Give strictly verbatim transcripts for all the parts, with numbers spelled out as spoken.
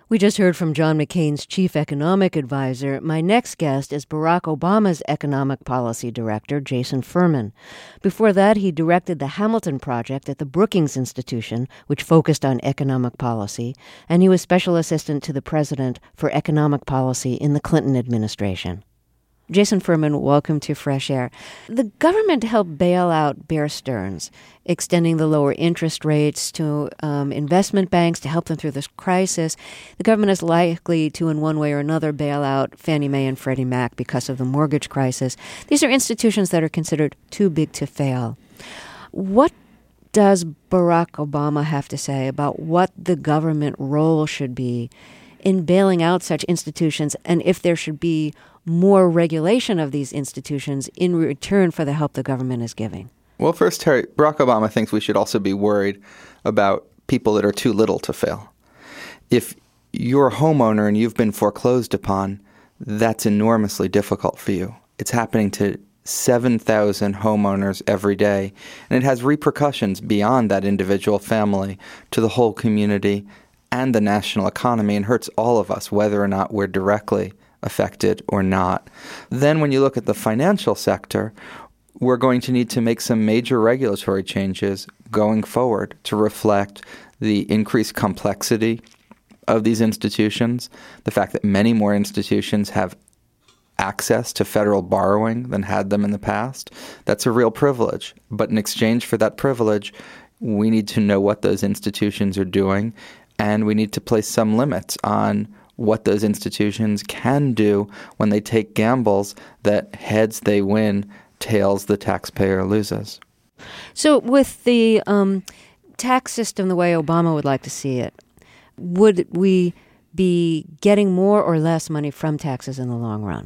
We just heard from John McCain's chief economic advisor. My next guest is Barack Obama's economic policy director, Jason Furman. Before that, he directed the Hamilton Project at the Brookings Institution, which focused on economic policy, and he was special assistant to the president for economic policy in the Clinton administration. Jason Furman, welcome to Fresh Air. The government helped bail out Bear Stearns, extending the lower interest rates to um, investment banks to help them through this crisis. The government is likely to, in one way or another, bail out Fannie Mae and Freddie Mac because of the mortgage crisis. These are institutions that are considered too big to fail. What does Barack Obama have to say about what the government role should be in bailing out such institutions, and if there should be more regulation of these institutions in return for the help the government is giving? Well, first, Terry, Barack Obama thinks we should also be worried about people that are too little to fail. If you're a homeowner and you've been foreclosed upon, that's enormously difficult for you. It's happening to seven thousand homeowners every day, and it has repercussions beyond that individual family to the whole community and the national economy, and hurts all of us, whether or not we're directly affected or not. Then when you look at the financial sector, we're going to need to make some major regulatory changes going forward to reflect the increased complexity of these institutions, the fact that many more institutions have access to federal borrowing than had them in the past. That's a real privilege. But in exchange for that privilege, we need to know what those institutions are doing, and we need to place some limits on what those institutions can do when they take gambles that heads they win, tails the taxpayer loses. So with the um, tax system the way Obama would like to see it, would we be getting more or less money from taxes in the long run?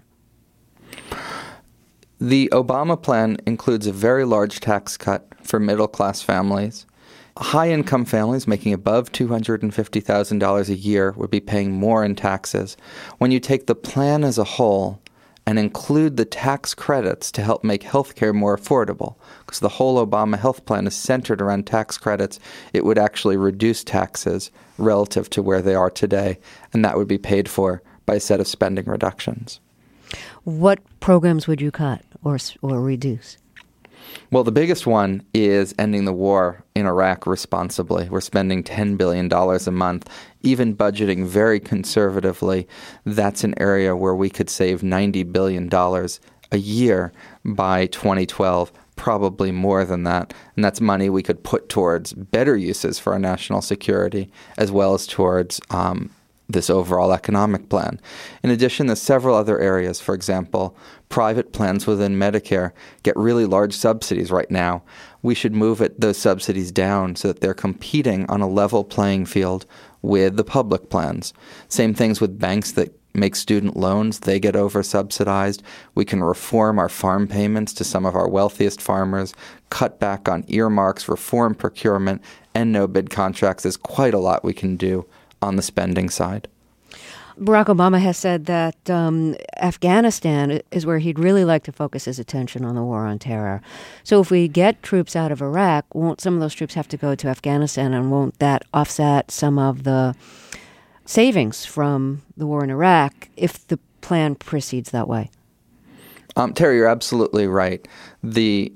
The Obama plan includes a very large tax cut for middle-class families. High-income families making above two hundred fifty thousand dollars a year would be paying more in taxes. When you take the plan as a whole and include the tax credits to help make health care more affordable, because the whole Obama health plan is centered around tax credits, it would actually reduce taxes relative to where they are today, and that would be paid for by a set of spending reductions. What programs would you cut or or reduce? Well, the biggest one is ending the war in Iraq responsibly. We're spending ten billion dollars a month, even budgeting very conservatively. That's an area where we could save ninety billion dollars a year by twenty twelve, probably more than that. And that's money we could put towards better uses for our national security, as well as towards um, this overall economic plan. In addition, there's several other areas. For example, private plans within Medicare get really large subsidies right now. We should move it, those subsidies down so that they're competing on a level playing field with the public plans. Same things with banks that make student loans. They get over-subsidized. We can reform our farm payments to some of our wealthiest farmers, cut back on earmarks, reform procurement, and no-bid contracts. There's quite a lot we can do on the spending side. Barack Obama has said that um, Afghanistan is where he'd really like to focus his attention on the war on terror. So if we get troops out of Iraq, won't some of those troops have to go to Afghanistan, and won't that offset some of the savings from the war in Iraq if the plan proceeds that way? Um, Terry, you're absolutely right. The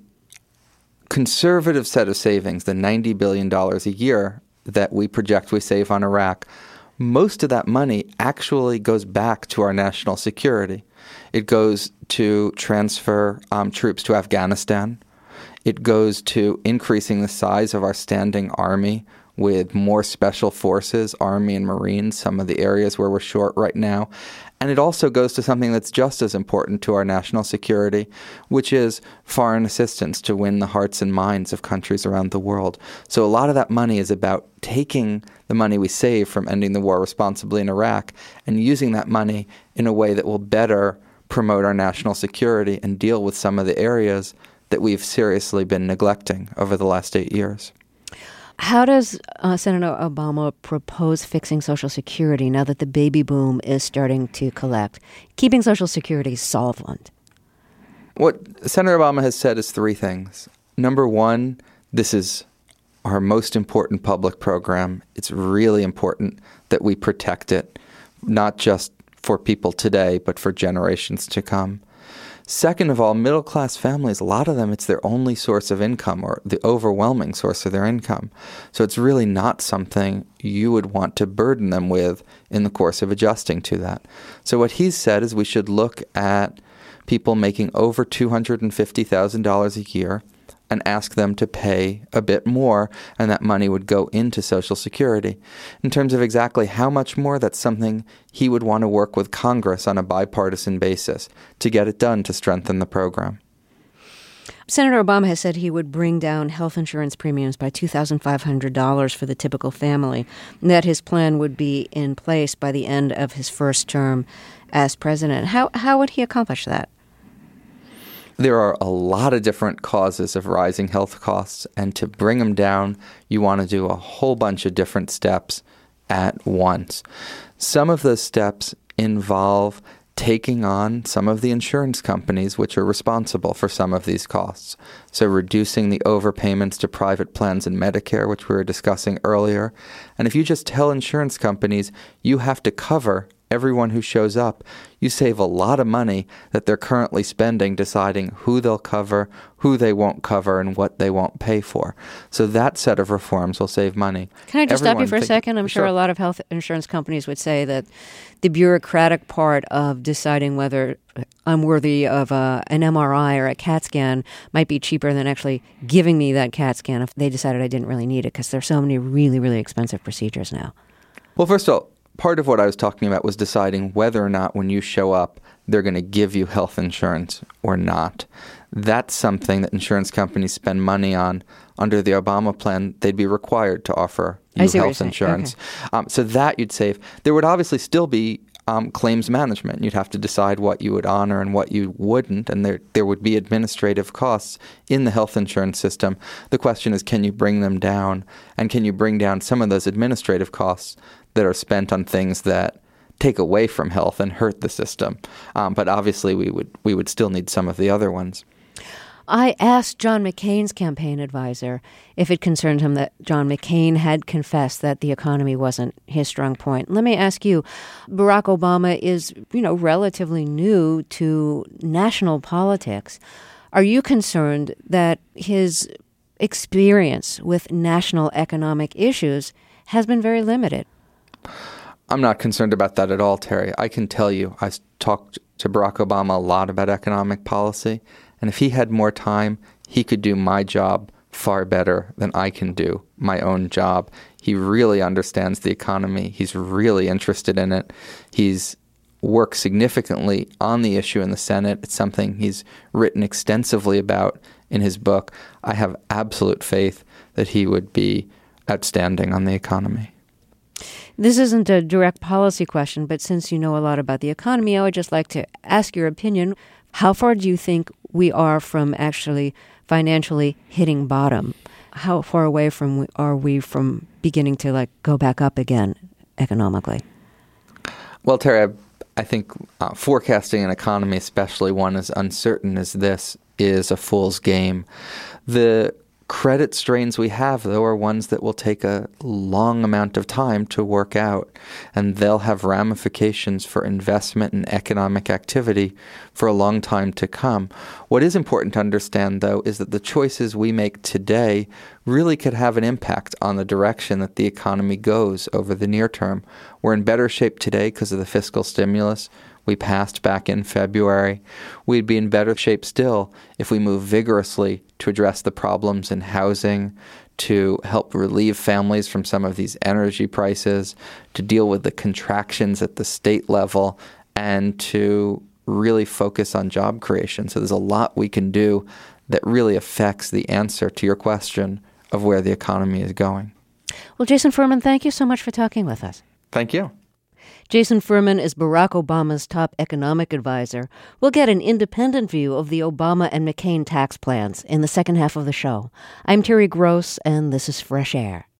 conservative set of savings, the ninety billion dollars a year that we project we save on Iraq, most of that money actually goes back to our national security. It goes to transfer um, troops to Afghanistan. It goes to increasing the size of our standing army with more special forces, Army and Marines, some of the areas where we're short right now. And it also goes to something that's just as important to our national security, which is foreign assistance to win the hearts and minds of countries around the world. So a lot of that money is about taking the money we save from ending the war responsibly in Iraq and using that money in a way that will better promote our national security and deal with some of the areas that we've seriously been neglecting over the last eight years. How does uh, Senator Obama propose fixing Social Security now that the baby boom is starting to collect, keeping Social Security solvent? What Senator Obama has said is three things. Number one, this is our most important public program. It's really important that we protect it, not just for people today, but for generations to come. Second of all, middle-class families, a lot of them, it's their only source of income or the overwhelming source of their income. So it's really not something you would want to burden them with in the course of adjusting to that. So what he's said is we should look at people making over two hundred fifty thousand dollars a year and ask them to pay a bit more, and that money would go into Social Security. In terms of exactly how much more, that's something he would want to work with Congress on a bipartisan basis to get it done to strengthen the program. Senator Obama has said he would bring down health insurance premiums by two thousand five hundred dollars for the typical family, and that his plan would be in place by the end of his first term as president. How, how would he accomplish that? There are a lot of different causes of rising health costs, and to bring them down, you want to do a whole bunch of different steps at once. Some of those steps involve taking on some of the insurance companies which are responsible for some of these costs. So reducing the overpayments to private plans and Medicare, which we were discussing earlier. And if you just tell insurance companies you have to cover everyone who shows up, you save a lot of money that they're currently spending deciding who they'll cover, who they won't cover, and what they won't pay for. So that set of reforms will save money. Can I just Everyone stop you for think, a second? I'm sure. sure a lot of health insurance companies would say that the bureaucratic part of deciding whether I'm worthy of a, an M R I or a CAT scan might be cheaper than actually giving me that CAT scan if they decided I didn't really need it, because there's so many really, really expensive procedures now. Well, first of all, part of what I was talking about was deciding whether or not when you show up, they're going to give you health insurance or not. That's something that insurance companies spend money on. Under the Obama plan, they'd be required to offer you health insurance. Okay. Um, so that you'd save. There would obviously still be um, claims management. You'd have to decide what you would honor and what you wouldn't, and there there would be administrative costs in the health insurance system. The question is, can you bring them down? And can you bring down some of those administrative costs that are spent on things that take away from health and hurt the system? Um, but obviously, we would we would still need some of the other ones. I asked John McCain's campaign advisor if it concerned him that John McCain had confessed that the economy wasn't his strong point. Let me ask you, Barack Obama is, you know, relatively new to national politics. Are you concerned that his experience with national economic issues has been very limited? I'm not concerned about that at all, Terry. I can tell you, I talked to Barack Obama a lot about economic policy, and if he had more time, he could do my job far better than I can do my own job. He really understands the economy. He's really interested in it. He's worked significantly on the issue in the Senate. It's something he's written extensively about in his book. I have absolute faith that he would be outstanding on the economy. This isn't a direct policy question, but since you know a lot about the economy, I would just like to ask your opinion. How far do you think we are from actually financially hitting bottom? How far away from are we from beginning to like go back up again economically? Well, Terry, I, I think uh, forecasting an economy, especially one as uncertain as this, is a fool's game. The credit strains we have, though, are ones that will take a long amount of time to work out, and they'll have ramifications for investment and economic activity for a long time to come. What is important to understand, though, is that the choices we make today really could have an impact on the direction that the economy goes over the near term. We're in better shape today because of the fiscal stimulus we passed back in February. We'd be in better shape still if we move vigorously to address the problems in housing, to help relieve families from some of these energy prices, to deal with the contractions at the state level, and to really focus on job creation. So there's a lot we can do that really affects the answer to your question of where the economy is going. Well, Jason Furman, thank you so much for talking with us. Thank you. Jason Furman is Barack Obama's top economic advisor. We'll get an independent view of the Obama and McCain tax plans in the second half of the show. I'm Terry Gross, and this is Fresh Air.